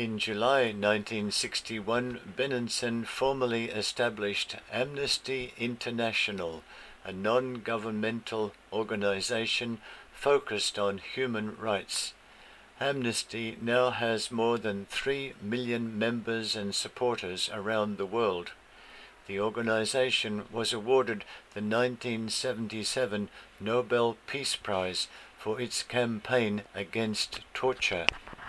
In July 1961, Benenson formally established Amnesty International, a non-governmental organization focused on human rights. Amnesty now has more than 3 million members and supporters around the world. The organization was awarded the 1977 Nobel Peace Prize for its campaign against torture.